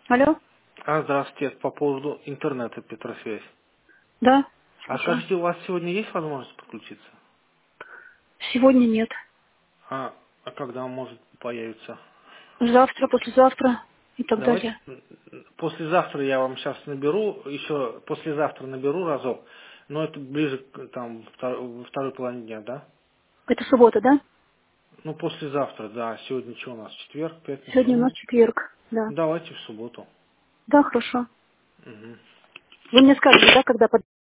Алло? Здравствуйте, по поводу интернета Петросвязь. Да, А слушаю. скажите, у вас сегодня есть возможность подключиться? Сегодня нет. А когда он может появиться? Завтра, послезавтра и так Давайте далее. послезавтра я вам сейчас наберу, еще послезавтра наберу разок, но это ближе к там во второй половине дня, да? Это суббота, да? Ну, послезавтра, да. Сегодня что у нас? Четверг, пятница. Сегодня у нас Ну, четверг. Да. давайте в субботу. Да, хорошо. Мгм. Вы мне скажете, да, когда